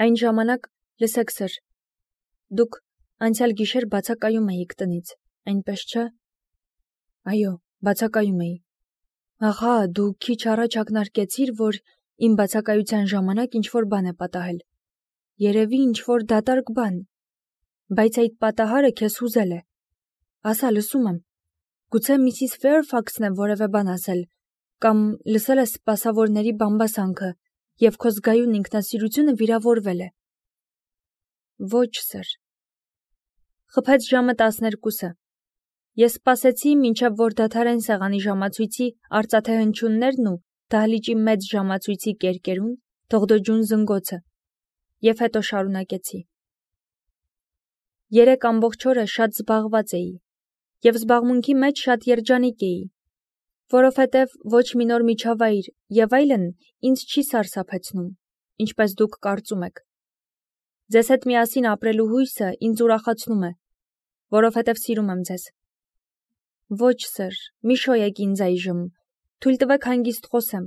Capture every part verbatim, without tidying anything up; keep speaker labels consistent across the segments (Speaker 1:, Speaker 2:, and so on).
Speaker 1: Այն ժամանակ լսեք սր, դուք անցյալ գիշեր բացակայում էիք տնից, այնպես չէ։ Այո, բացակայում էի։ Աղա, դու քիչ առաջ ակնարկեցիր, որ իմ բացակայության ժամանակ ինչ-որ բան է պատահել։ Երևի ինչ-որ դատարկ բան։ Բայց այդ պատահարը քեզ հուզել է։ Ասա, լսում եմ։ Գուցե Միսիս Ֆեյրֆաքսն է որևէ բան ասել, կամ լսել է սպասավորների բամբասանքը, և քո զգայուն ինքնասիրությունը վիրավորվել է։ Ոչ, սր։ Խփեց ժամը տասներկուսը։ Ես սպասեցի, մինչև որ դադարեն սեղանի ժամացույցի արծաթե հնչյուններն ու դահլիճի մեծ ժամացույցի կերկերուն, դողդոջուն զնգոցը, և հետո շարունակեցի։ Երեք ամբողջ օրը շատ զբաղված էի, և զբաղմունքի մեջ շատ երջանիկ էի, որովհետև ոչ մի նոր միջավայր և այլն ինձ չի սարսափեցնում, ինչպես դուք կարծում եք։ Ձեզ հետ միասին ապրելու հույսը ինձ ուրախացնում է, որովհետև սիրում եմ ձեզ։ Ոչ, սր, մի շոյեք ինձ այժմ, թույլ տվեք հանգիստ խոսեմ։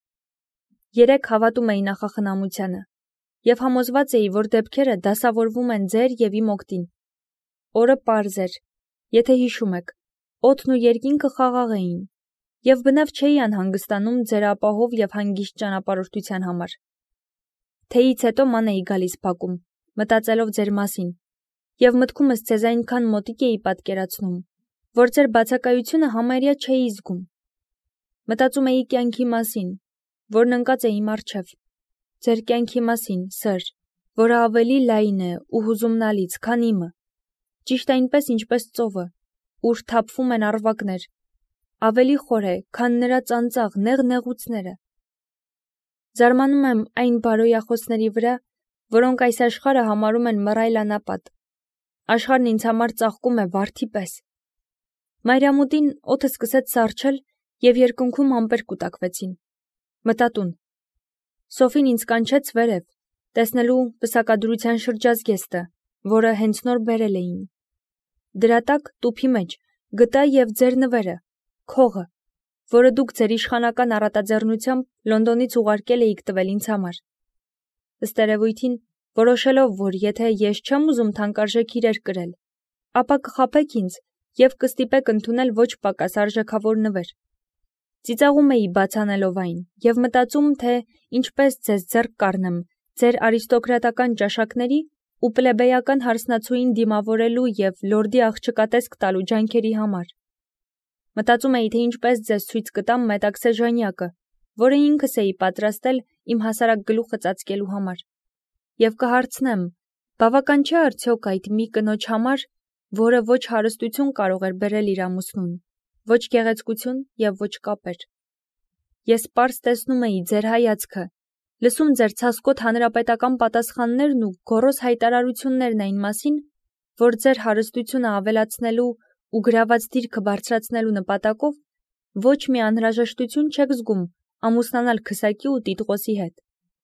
Speaker 1: Երեկ հավատում էի նախախնամությանը, և համոզված էի, որ դեպքերը դասավորվում են ձեր և իմ օգտին։ Օրը պարզ էր, եթե հիշում եք, օդն ու երկինքը խաղաղ էին, և բնավ չէի անհանգստանում ձեր ապահով և հանգիստ ճանապարհորդության համար։ Թեյից հետո ման էի գալիս բակում, մտածելով ձեր մասին, և մտքումս ձեզ այնքան մոտիկ էի պատկերացնում, որ ձեր բացակայությունը համարյա չէի զգում։ Մտածում էի կյանքի մասին, որն ընկած է իմ առջև, ձեր կյանքի մասին, սր, որը ավելի լայն է ու հուզումնալից, քան իմը, ճիշտ այնպես, ինչպես ծովը, ուր թափվում են առվակներ, ավելի խոր է, քան նրա ծանծաղ նեղ նեղուցները։ Զարմանում եմ այն բարոյախոսների վրա, որոնք այս աշխարհը համարում են մռայլ անապատ։ Աշխարհն ինձ համար ծաղկում է վարդի պես։ Մայրամուտին օդը սկսեց սառչել, և երկնքում ամպեր կուտակվեցին։ Մտա տուն։ Սոֆին ինձ կանչեց վերև, տեսնելու պսակադրության շրջազգեստը, որը հենց նոր բերել էին։ Դրա տակ, տուփի մեջ, գտա և ձեր նվերը, քողը, որը դուք ձեր իշխանական առատաձեռնությամբ Լոնդոնից ուղարկել էիք տվել ինձ համար։ Ըստ երևույթին, որոշելով, որ եթե ես չեմ ուզում թանկարժեք իրեր կրել, ապա կխաբեք ինձ և կստիպեք ընդունել ոչ պակաս արժեքավոր նվեր։ Ծիծաղում էի բաց անելով այն և մտածում, թե ինչպես ձեզ ձեռք կառնեմ ձեր արիստոկրատական ճաշակների ու պլեբեյական հարսնացուին դիմավորելու և լորդի աղջկա տեսք տալու ջանքերի համար։ Մտածում էի, թե ինչպես ձեզ ցույց կտամ մետաքսե ժանյակը, որը ինքս էի պատրաստել իմ հասարակ գլուխը ծածկելու համար։ Եվ կհարցնեմ, բավական չէ արդյոք այդ մի կնոջ համար, որը ոչ հարստություն կարող էր բերել իր ամուսնուն, ոչ գեղեցկություն և ոչ կապեր։ Ես պարզ տեսնում էի ձեր հայացքը, լսում ձեր ցասկոտ հանրապետական պատասխաններն ու գոռոզ հայտարարություններն այն մասին, որ ձեր հարստությունը ավելացնելու ու գրաված դիրքը բարձրացնելու նպատակով ոչ մի անհրաժեշտություն չեք զգում ամուսնանալ քսակի ու տիտղոսի հետ։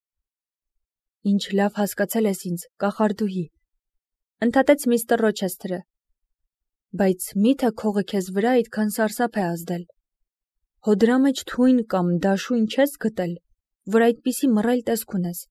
Speaker 1: Ինչ լավ հասկացել ես ինձ, կախարդուհի, ընդհատեց միստր Ռոչեսթերը։ Բայց մի՞թե քողը քեզ վրա այդքան սարսափ է ազդել։ Հո դրա մեջ թույն կամ դաշույն չես գտել, որ այդպիսի մռայլ տեսք ունես։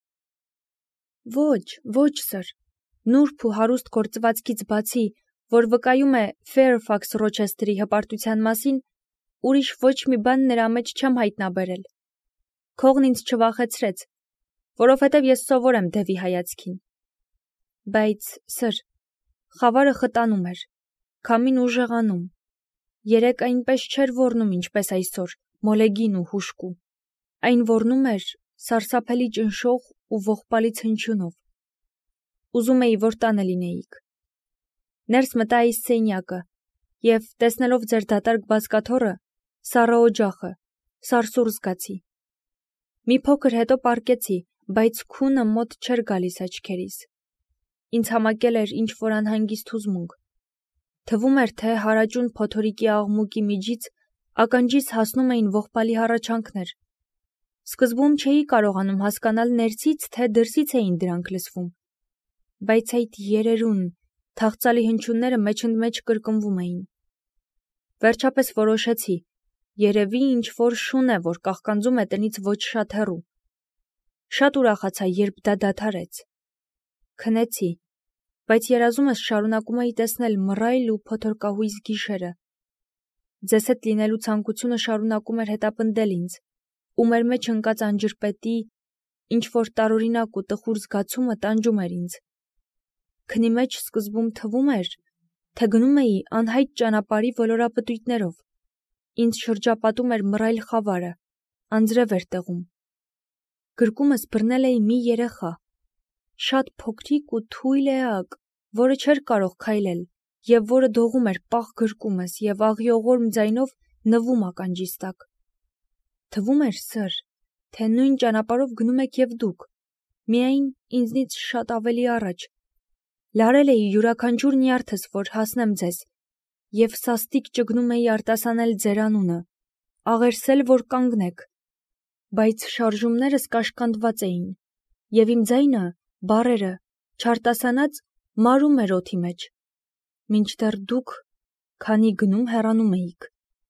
Speaker 1: Ոչ, ոչ, սր, նուրբ ու հարուստ գործվածքից բացի, որ վկայում է Ֆեյրֆաքս Ռոչեսթերի հպարտության մասին, ուրիշ ոչ մի բան նրա մեջ չեմ հայտնաբերել։ Քողն ինձ չվախեցրեց, որովհետև ես սովոր եմ դևի հայացքին։ Բայց, սր, խավարը խտանում էր, քամին ուժեղանում։ Երեկ այնպես չէր ոռնում, ինչպես այսօր, մոլեգին ու հուժկու։ Այն ոռնում էր սարսափելի ճնշող ու ողբալից հնչյունով։ Ուզում էի, որ տանը լինեիք։ Ներս մտա այս սենյակը, և տեսնելով ձեր դատարկ բազկաթոռը, սառը օջախը, սարսուռ զգացի։ Մի փոքր հետո պառկեցի, բայց քունը մոտ չէր գալիս աչքերիս։ Ինձ համակել էր ինչ-որ անհանգիստ հուզմունք։ Թվում էր, թե հարաճուն փոթորիկի աղմուկի միջից ականջիս հասնում էին ողբալի հառաչանքներ։ Սկզբում չէի կարողանում հասկանալ ներսից, թե դրսից էին դրանք լսվում։ Բայց այդ երերուն, թախծալի հնչյունները մեջընդմեջ կրկնվում էին։ Վերջապես որոշեցի, երևի ինչ-որ շուն է, որ կաղկանձում է տնից ոչ շատ հեռու։ Շատ ուրախացա, երբ դա դադարեց։ Քնեցի, բայց երազումս շարունակում էի տեսնել մռայլ ու փոթորկահույզ գիշերը։ Ձեզ հետ լինելու ցանկությունը շարունակում էր հետապնդել ինձ, ու մեր մեջ ընկած անջրպետի ինչ-որ տարօրինակ ու տխուր զգացումը տանջում էր ինձ։ Քնի մեջ սկզբում թվում էր, թե գնում էի անհայտ ճանապարհի ոլորապտույտներով։ Ինձ շրջապատում էր մռայլ խավարը, անձրև էր տեղում։ Գրկումս բռնել էի մի երեխա, շատ փոքրիկ ու թույլ էակ, որը չէր կարող քայլել և որը դողում էր պաղ գրկումս և աղիողորմ ձայնով նվում ականջիս տակ։ Թվում էր, սըր, թե նույն ճանապարհով գնում եք և դուք, միայն ինձնից շատ ավելի առաջ։ Լարել էի յուրաքանչյուր նյարդս, որ հասնեմ ձեզ, և սաստիկ ճգնում էի արտասանել ձեր անունը, աղերսել, որ կանգնեք, բայց շարժումներս կաշկանդված էին, և իմ ձայնը, բառերը, չարտասանած, մարում էր օդի մեջ, մինչդեռ դուք, քանի գնում հեռանում էիք։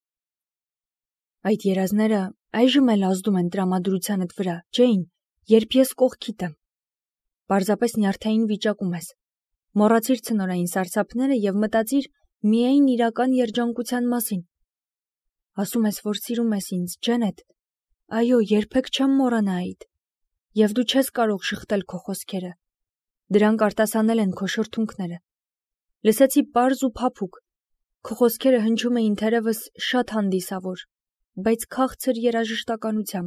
Speaker 1: Այդ երազները այժմ էլ ազդում են տրամադրությանդ վրա, Ջեյն, երբ ես կողքիդ եմ։ Պարզապես նյարդային վիճակում ես։ Մոռացիր ցնորային սարսափները և մտածիր միայն իրական երջանկության մասին։ Ասում ես, որ սիրում ես ինձ, Ջենետ, այո, երբեք չեմ մոռանա այդ, և դու չես կարող շղթել քո խոսքերը, դրանք արտասանել են քո շրթունքները։ Լսեցի պարզ ու փափուկ, քո խոսքերը հնչում էին թերևս շատ հանդիսավոր, բայց քաղցր երաժշտականությամբ։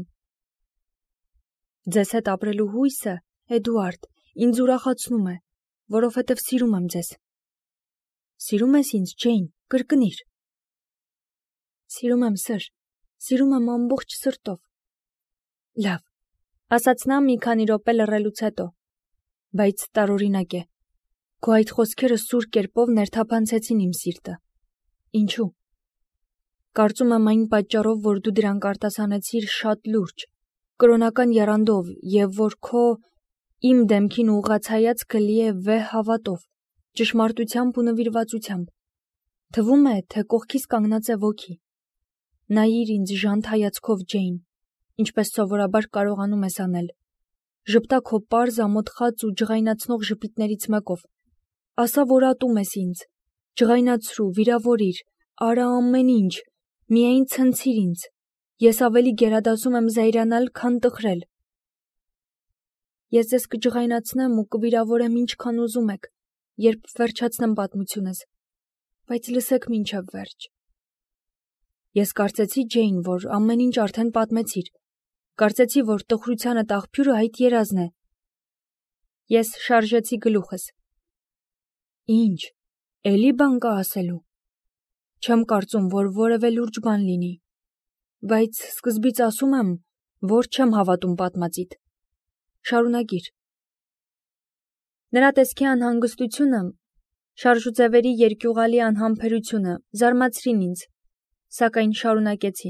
Speaker 1: Ձեզ հետ ապրելու հույսը, Էդուարդ, ինձ ուրախացնում է, որովհետև սիրում եմ ձեզ։ Սիրում ես ինձ, Ջեյն, կրկնիր։ Սիրում եմ, սըր, սիրում եմ ամբողջ սրտով։ Լավ, ասաց նա մի քանի րոպե լռելուց հետո, բայց տարօրինակ է։ Քո այդ խոսքերը սուր կերպով ներթափանցեցին իմ սիրտը։ Ինչու՞։ Կարծում եմ այն պատճառով, որ դու դրանք արտասանեցիր շատ լուրջ, կրոնական եռանդով, և որ քո իմ դեմքին ուղղած հայացքը լի է վեհ հավատով, ճշմարտությամբ ու նվիրվածությամբ։ Թվում է, թե կողքիս կանգնած է ոգի։ Նայիր ինձ ժանտ հայացքով, Ջեյն, ինչպես սովորաբար կարողանում ես անել։ Ժպտա քո պարզ ամոթխած ու ջղայնացնող ժպիտներից մեկով։ Ասա, որ ատում ես ինձ, ջղայնացրու, վիրավորիր, արա ամեն ինչ, միայն ցնցիր ինձ։ Ես ավելի գերադասում եմ զայրանալ, քան տխրել։ Ես ձեզ կջղայնացնեմ ու կվիրավորեմ ինչքան ուզում եք, երբ վերջացնեմ պատմությունս, բայց լսեք մինչև վերջ։ Ես կարծեցի, Ջեյն, որ ամեն ինչ արդեն պատմեցիր։ Կարծեցի, որ տխրությանդ աղբյուրը այդ երազն է։ Ես շարժեցի գլուխս։ Ինչ, էլի բան կա ասելու։ Չեմ կարծում, որ որևէ լուրջ բան լինի, բայց սկզբից ասում եմ, որ չեմ հավատում պատմածիդ։ Շարունակիր։ Նրա տեսքի անհանգստությունը, շարժուձևերի երկյուղալի անհամբերությունը զարմացրին ինձ, սակայն շարունակեցի։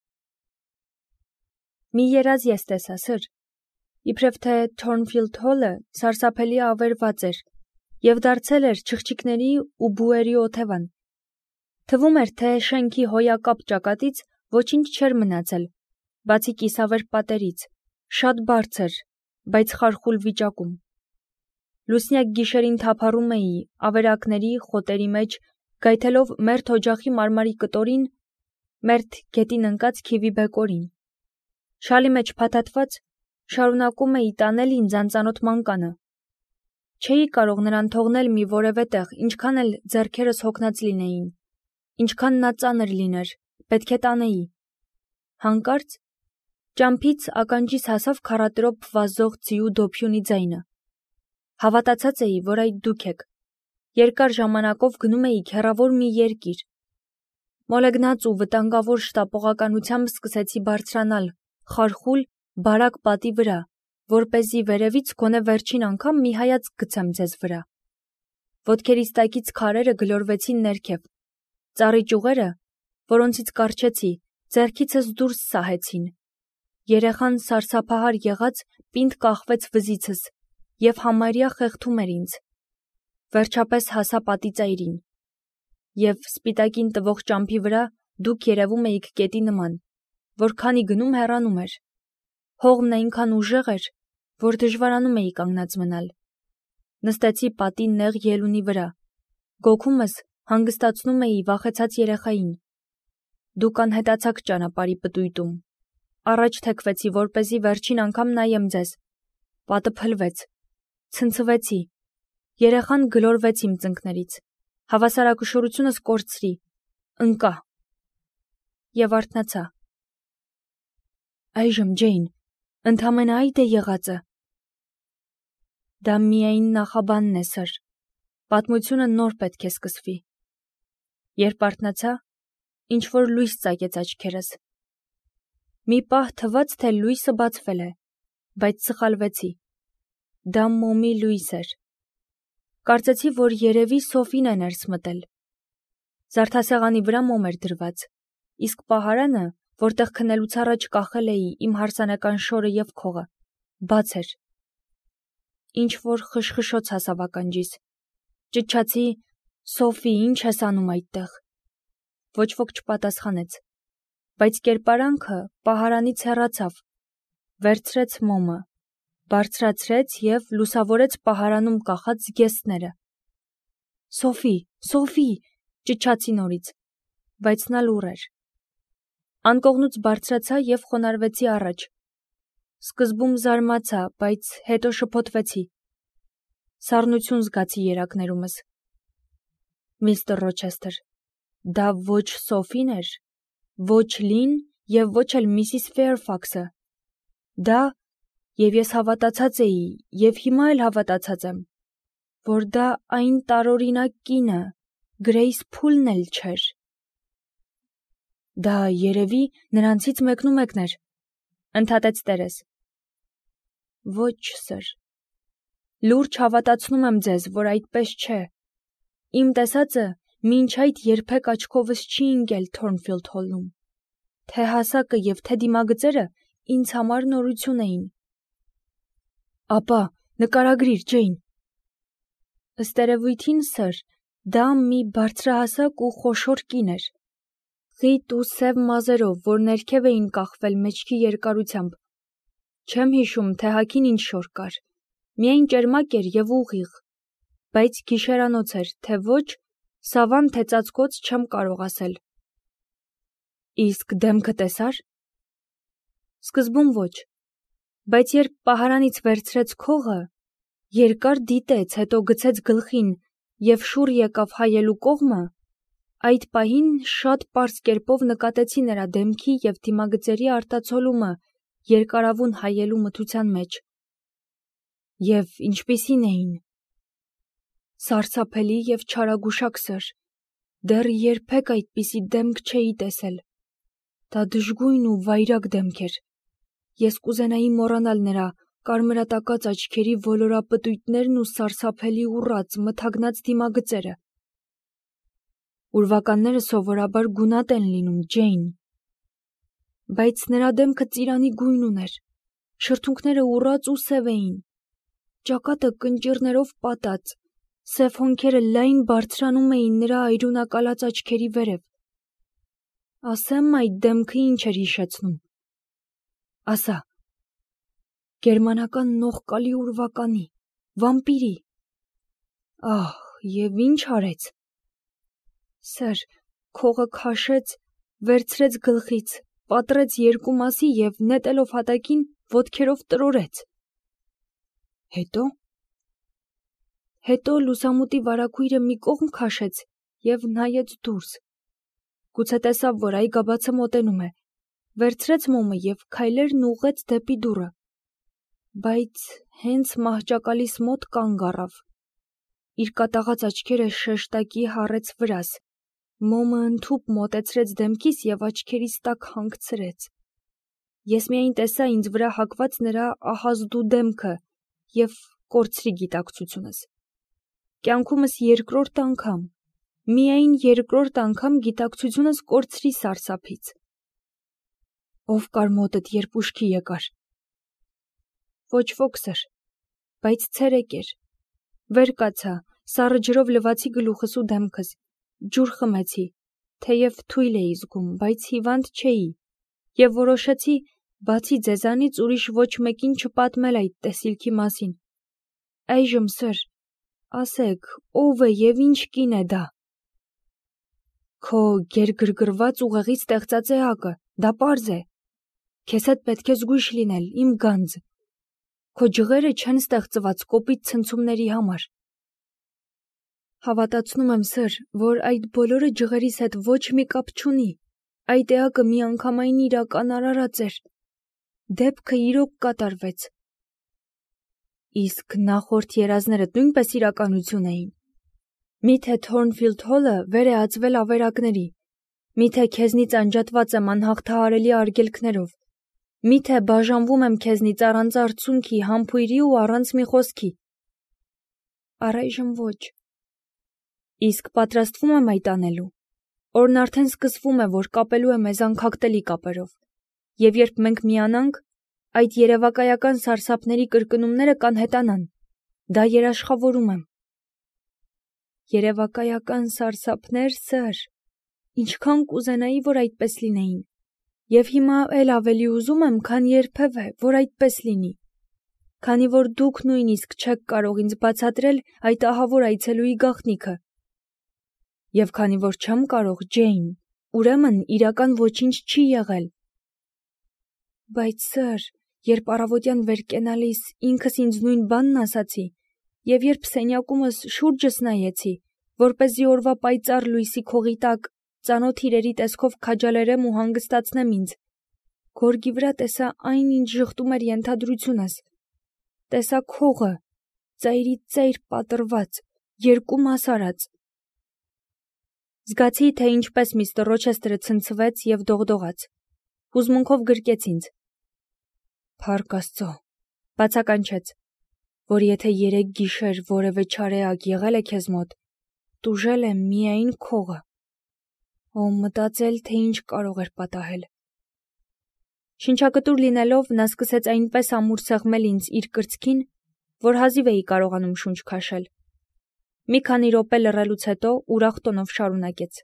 Speaker 1: Մի երազ ես տեսա, սըր, իբրև թե Թորնֆիլդ Հոլը սարսափելի ավերված էր և դարձել էր չղջիկների ու բուերի օթևան։ Թվում էր, թե շենքի հոյակապ ճակատից ոչինչ չէր մնացել, բացի կիսավեր պատերից, շատ բարձր, բայց խարխուլ վիճակում։ Լուսնյակ գիշերին թափառում էի ավերակների խոտերի մեջ, գայթելով մերթ օջախի մարմարի կտորին, մերթ գետին ընկած քիվի բեկորին։ Շալի մեջ փաթաթված շարունակում էի տանել ինձ անծանոթ մանկանը։ Չէի կարող նրան թողնել մի որևէ տեղ, ինչքան էլ ձեռքերս հոգնած լինեին, ինչքան նա ծանր լիներ, պետք է տանեի։ Հանկարծ ճամփից ականջիս հասավ քառատրոփ վազող ձիու դոփյունի ձայնը։ Հավատացած էի, որ այդ դուք եք։ Երկար ժամանակով գնում էիք հեռավոր մի երկիր։ Մոլեգնած ու վտանգավոր շտապողականությամբ սկսեցի բարձրանալ խարխուլ, բարակ պատի վրա, որպեսզի վերևից գոնե վերջին անգամ մի հայացք գցեմ ձեզ վրա։ Ոտքերիս տակից քարերը գլորվեցին ներքև։ Ծառի ճյուղերը, որոնցից կառչեցի, ձեռքիցս դուրս սահեցին։ Երեխան սարսափահար եղած պինդ կախվեց վզիցս և համարյա խեղդում էր ինձ։ Վերջապես հասա պատի ծայրին։ Եվ սպիտակին տվող ճամփի վրա դուք երևում էիք կետի նման, որ քանի գնում հեռանում էր։ Հողմն այնքան ուժեղ էր, որ դժվարանում էի կանգնած մնալ։ Նստեցի պատի նեղ ելունի վրա։ Գոքումս հանգստացնում էի վախեցած երեխային։ Դուք անհետացաք ճանապարհի պտույտում։ Առաջ թեքվեցի, որպեսզի վերջին անգամ նայեմ ձեզ։ Պատը փլվեց։ Ցնցվեցի։ Երեխան գլորվեց իմ ծնկներից։ Հավասարակշռությունս կորցրի։ Ընկա։ Եվ արթնացա։ Այժմ, Ջեյն, ընդամենը այդ է եղածը։ Դա միայն նախաբանն է, սըր։ Պատմությունը նոր պետք է սկսվի։ Երբ արթնացա, ինչ-որ լույս ծագեց աչքերս։ Մի պահ թվաց, թե լույսը բացվել է, բայց սխալվեցի։ Դա մոմի լույս էր։ Կարծեցի, որ երևի Սոֆին է ներս մտել։ Զարդասեղանի վրա մոմ էր դրված, իսկ պահարանը, որտեղ քնելուց առաջ կախել էի իմ հարսանեկան շորը և քողը, բաց էր։ Ինչ-որ խշխշոց հասավ ականջիս։ Ճչացի. «Սոֆի, ինչ ես անում այդտեղ»։ Ոչ ոք չպատասխանեց, բայց կերպարանքը պահարանից հեռացավ, վերցրեց մոմը, բարձրացրեց և լուսավորեց պահարանում կախած զգեստները։ «Սոֆի, Սոֆի», ճչացի նորից, բայց նա լուռ էր։ Անկողնուց բարձրացա և խոնարհվեցի առաջ։ Սկզբում զարմացա, բայց հետո շփոթվեցի։ Սառնություն զգացի երակներումս։ Միստր Ռոչեսթեր, դա ոչ Սոֆին էր, ոչ Լին և ոչ էլ Միսիս Ֆեյրֆաքսը։ Դա, և ես հավատացած էի, և հիմա էլ հավատացած եմ, որ դա այն տարօրինակ կինը, Գրեյս Փուլն էլ չէր։ Դա երևի նրանցից մեկնումեկն էր, ընդհատեց տերես։ Ոչ, սըր։ Լուրջ հավատացնում եմ ձեզ, որ այդպես չէ։ Իմ տեսածը մինչ այդ երբեք աչքովս չի ընկել Թորնֆիլդ Հոլում։ Թե հասակը և թե դիմագծերը ինձ համար նորություն էին։ Ապա նկարագրիր, Ջեյն։ Ըստ երևույթին, սըր, դա մի բարձրահասակ ու խոշոր կին էր։ Խիտ ու սև մազերով, որ ներքև էին կախվել մեջքի երկարությամբ։ Չեմ հիշում, թե հագին ինչ շոր կար։ Միայն ճերմակ էր և ուղիղ, բայց գիշերանոց էր, թե ոչ, սավան թե ծածկոց չեմ կարող ասել։ Իսկ դեմքը տեսա՞ր։ Սկզբում ոչ, բայց երբ պահարանից վերցրեց քողը, երկար դիտեց, հետո գցեց գլխին և շուռ եկավ հայելու կողմը, այդ պահին շատ պարզ կերպով նկատեցի նրա դեմքի և դիմագծերի արտացոլումը երկարավուն հայելու մթության մեջ։ Եվ ինչպիսի՞ն էին։ Սարսափելի և չարագուշակ, սըր, դեռ երբեք այդպիսի դեմք չէի տեսել։ Դա դժգույն ու վայրագ դեմք էր։ Ես կուզենայի մոռանալ նրա կարմրատակած աչքերի ոլորապտույտներն ու սարսափելի ուռած, մթագնած դիմագծերը։ Ուրվականները սովորաբար գունատ են լինում, Ջեյն։ Բայց նրա դեմքը ծիրանի գույն ուներ, շրթունքները ուռած ու սև էին, ճակատը կնճիռներով պատած, սև հոնքերը լայն բարձրանում էին նրա այրունակալած աչքերի վերև։ Ասեմ այդ դեմքը ինչ էր հիշեցնում։ Ասա։ Գերմանական նողկալի ուրվականի, վամպիրի։ Ահ, և ինչ արեց։ Սըր, քողը քաշեց, վերցրեց գլխից, պատռեց երկու մասի և նետելով հատակին ոտքերով տրորեց։ Հետո։ Հետո լուսամուտի վարագույրը մի կողմ քաշեց և նայեց դուրս։ Գուցե տեսավ, որ այգաբացը մոտենում է, վերցրեց մոմը և քայլերն ուղղեց դեպի դուռը։ Բայց հենց մահճակալիս մոտ կանգ առավ։ Իր կատաղած աչքերը շեշտակի հառեց վրաս, մոմը ընդհուպ մոտեցրեց դեմքիս և աչքերիս տակ հանգցրեց։ Ես միայն տեսա ինձ վրա հագված նրա ահազդու դեմքը և կորցրի գիտակցությունս։ Կյանքումս երկրորդ անգամ, միայն երկրորդ անգամ գիտակցությունս կորցրի սարսափից։ Ով կար մոտդ, երբ ուշքի եկար։ Ոչ ոք, սըր, բայց ցերեկ էր։ Վեր կացա, սառը ջրով լվացի գլուխս ու դեմքս, ջուր խմեցի, թեև թույլ էի զգում, բայց հիվանդ չէի, և որոշեցի, Բացի ձեզանից ուրիշ ոչ մեկին չպատմել այդ տեսիլքի մասին։ Այժմ սր, ասեք, ով է և ինչ կին է դա։ Քո գերգրգռված ուղեղից ստեղծած էակը, դա պարզ է։ Քեզ հետ պետք է զգույշ լինել, իմ գանձ։ Քո ջղերը չեն ստեղծված կոպիտ ցնցումների համար։ Հավատացնում եմ, սր, որ այդ բոլորը ջղերիս հետ ոչ մի կապ չունի։ Այդ էակը միանգամայն իրական արարած էր։ Դեպքը իրոք կատարվեց։ Իսկ նախորդ երազները նույնպես իրականություն էին։ Միթե Թորնֆիլդ Հոլը վեր է ածվել ավերակների։ Միթե քեզնից անջատված եմ անհաղթահարելի արգելքներով։ Միթե բաժանվում եմ քեզնից առանց արցունքի, համբույրի ու առանց մի խոսքի։ Առայժմ ոչ։ Իսկ պատրաստվում եմ այդ անելու։ Օրն արդեն սկսվում է, որ կապելու է մեզ անքակտելի կապերով։ Եվ երբ մենք միանանք, այդ երևակայական սարսափների կրկնումները կանհետանան։ Դա երաշխավորում եմ։ Երևակայական սարսափներ, սր, ինչքան կուզենայի, որ այդպես լինեին։ Եվ հիմա էլ ավելի ուզում եմ, քան երբևէ, որ այդպես լինի։ Քանի որ դուք նույնիսկ չեք կարող ինձ բացատրել այդ ահավոր այցելուի գաղտնիքը։ Եվ քանի որ չեմ կարող, Ջեյն, ուրեմն իրական ոչինչ չի եղել։ Բայց սր, երբ առավոտյան վեր կենալիս ինքս ինձ նույն բանն ասացի, և երբ սենյակումս շուրջս նայեցի, որպեսզի օրվա պայծառ լույսի քողի տակ ծանոթ իրերի տեսքով քաջալերեմ ու հանգստացնեմ ինձ, գորգի վրա տեսա այն, ինչ ժխտում էր ենթադրությունս։ Տեսա քողը, ծայրից ծայր պատռված, երկու մաս արած։ Զգացի, թե ինչպես միստր Ռոչեսթերը ցնցվեց և դողդողաց։ Հուզմունքով գրկեց ինձ։ Փառք Աստծո, բացականչեց, որ եթե երեք գիշեր որևէ չարեակ եղել է քեզ մոտ, տուժել է միայն քողը։ Ո մտածել, թե ինչ կարող էր պատահել։ Շնչակտուր լինելով, նա սկսեց այնպես ամուր սեղմել ինձ իր կրծքին, որ հազիվ էի կարողանում շունչ քաշել։ Մի քանի րոպե լռելուց հետո ուրախ տոնով շարունակեց.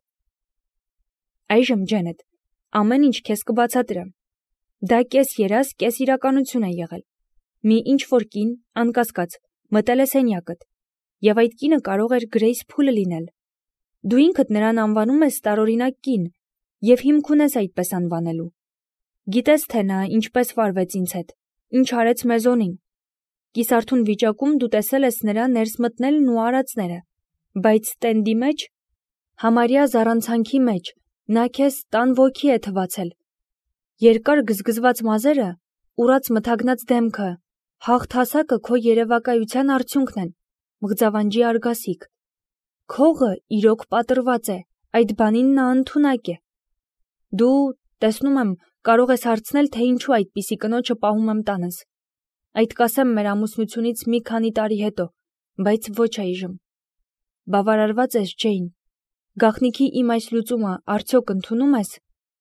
Speaker 1: Այժմ, Ջենետ, ամեն ինչ քեզ կբացատրեմ։ Դա կես երազ, կես իրականություն է եղել։ Մի ինչ-որ կին, անկասկած, մտել է սենյակդ, և այդ կինը կարող էր Գրեյս Փուլը լինել։ Դու ինքդ նրան անվանում ես տարօրինակ կին, և հիմք ունես այդպես անվանելու։ Գիտես, թե նա ինչպես վարվեց ինձ հետ, ինչ արեց մեզոնին։ Կիսարթուն վիճակում դու տեսել ես նրա ներս մտնելն ու արածները, բայց տենդի մեջ, համարյա զառանցանքի մեջ, նա քեզ տան ոգի է թվացել։ Երկար գզգզված մազերը, ուռած մթագնած դեմքը, հաղթասակը քո երևակայության արդյունքն են, մղձավանջի արգասիկ։ Քողը իրոք պատռված է, այդ բանին նա ընդունակ է։ Դու, տեսնում եմ, կարող ես հարցնել, թե ինչու այդպիսի կնոջը պահում եմ տանս։ Այդ կասեմ մեր ամուսնությունից մի քանի տարի հետո, բայց ոչ այժմ։ Բավարարված ես, Ջեյն։ Գաղտնիքի իմ այս լուծումը արդյոք ընդունում ես։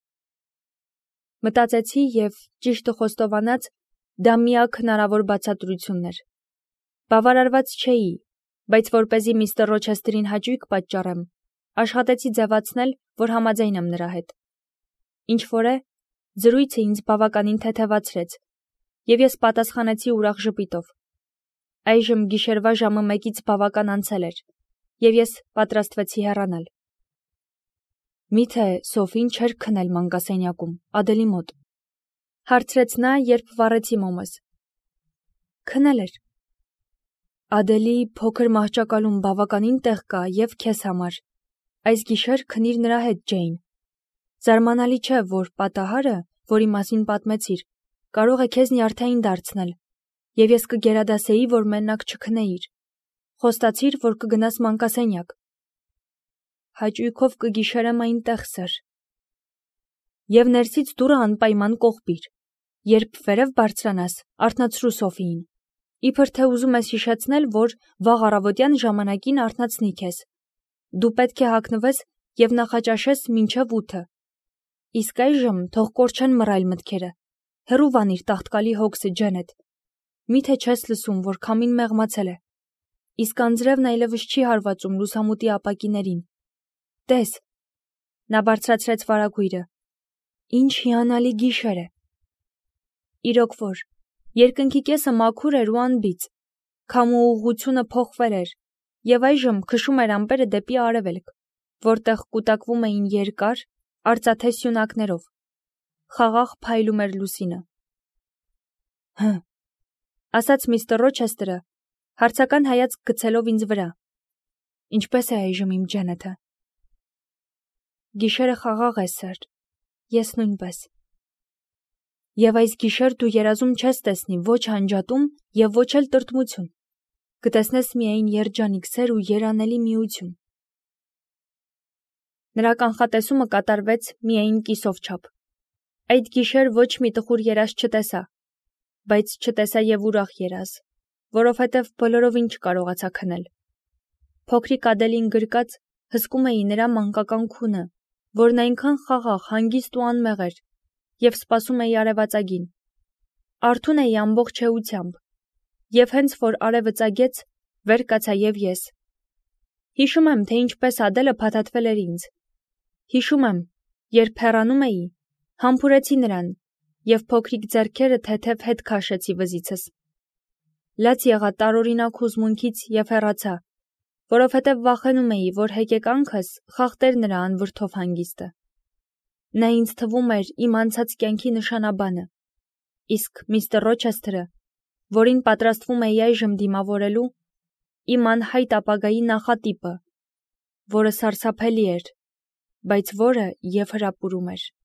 Speaker 1: Մտածեցի և, ճիշտը խոստովանած, դա միակ հնարավոր բացատրությունն էր։ Բավարարված չէի, բայց որպեսզի միստր Ռոչեսթերին հաճույք պատճառեմ, աշխատեցի ձևացնել, որ համաձայն եմ նրա հետ։ Ինչ-որ է, զրույցը ինձ բավականին թեթևացրեց, և ես պատասխանեցի ուրախ ժպիտով։ Այժմ գիշերվա ժամը մեկից բավական անցել էր, և ես պատրաստվեցի հեռանալ։ Միթե Սոֆին չէր քնել մանկասենյակում, Ադելի մոտ, հարցրեց նա, երբ վառեցի մոմս։ Քնել էր։ Ադելի փոքր մահճակալում բավականին տեղ կա և քեզ համար։ Այս գիշեր քնիր նրա հետ, Ջեյն։ Զարմանալի չէ, որ պատահարը, որի մասին պատմեցիր, կարող է քեզ նյարդային դարձնել, և ես կգերադասեի, որ մենակ չքնեիր։ Խոստացիր, որ կգնաս մանկասենյակ։ Հաճույքով կգիշերեմ այնտեղ, սր։ Եվ ներսից դուռը անպայման կողպիր։ Երբ վերև բարձրանաս, արթնացրու Սոֆիին։ Իբր թե ուզում ես հիշեցնել, որ վաղ առավոտյան ժամանակին արթնացնի քեզ։ Դու պետք է հագնվես և նախաճաշես մինչև ութը։ Իսկ այժմ թող կորչեն մռայլ մտքերը։ Հեռու վանիր տաղտկալի հոգսը, Ջենետ։ Միթե չես լսում, որ քամին մեղմացել է։ Իսկ անձրևն այլևս չի հարվածում լուսամուտի ապակիներին։ Տես։ Նա բարձրացրեց վարագույրը։ Ինչ հիանալի գիշեր է։ Իրոք որ, երկնքի կեսը մաքուր էր ու անբիծ, քամու ուղղությունը փոխվել էր, եւ այժմ քշում էր ամպերը դեպի արևելք, որտեղ կուտակվում էին երկար, արծաթե սյունակներով, խաղաղ փայլում էր լուսինը։ Հը, ասաց միստր Ռոչեսթերը, հարցական հայացք գցելով ինձ վրա։ Ինչպես է այժմ իմ Ջենեթը։ Գիշերը խաղաղ է, սեր, ես նույնպես։ Եվ այս գիշեր դու երազում չես տեսնի ոչ անջատում եւ ոչ էլ տրտմություն, կտեսնես միայն երջանիկ սեր ու երանելի միություն։ Նրա կանխատեսումը կատարվեց միայն կիսով չափ։ Այդ գիշեր ոչ մի տխուր երազ չտեսա, բայց չտեսա եւ ուրախ երազ, որովհետեւ բոլորովին չկարողացա քնել։ Փոքրիկ Ադելին գրկած հսկում էի նրա մանկական քունը, որն այնքան խաղաղ, հանգիստ ու անմեղ էր, եւ սպասում էի արևածագին։ Արթուն էի ամբողջ էությամբ, եւ հենց որ արևը ծագեց, վեր կացա եւ ես։ Հիշում եմ, թե ինչպես Ադելը փաթաթվել էր ինձ։ Հիշում եմ, երբ հեռանում էի, համբուրեցի նրան եւ փոքրիկ ձեռքերը թեթև հետ քաշեցի վզիցս։ Լաց եղա տարօրինակ հուզմունքից եւ հեռացա, որովհետեւ վախենում էի, որ հեկեկանքս խախտեր նրա անվրդով հանգիստը։ Նա ինձ թվում էր իմ անցած կյանքի նշանաբանը, իսկ միստր Ռոչեսթերը, որին պատրաստվում էի այժմ դիմավորելու, իմ անհայտ ապագայի նախատիպը, որը սարսափելի էր, բայց որը եւ հրապուրում էր։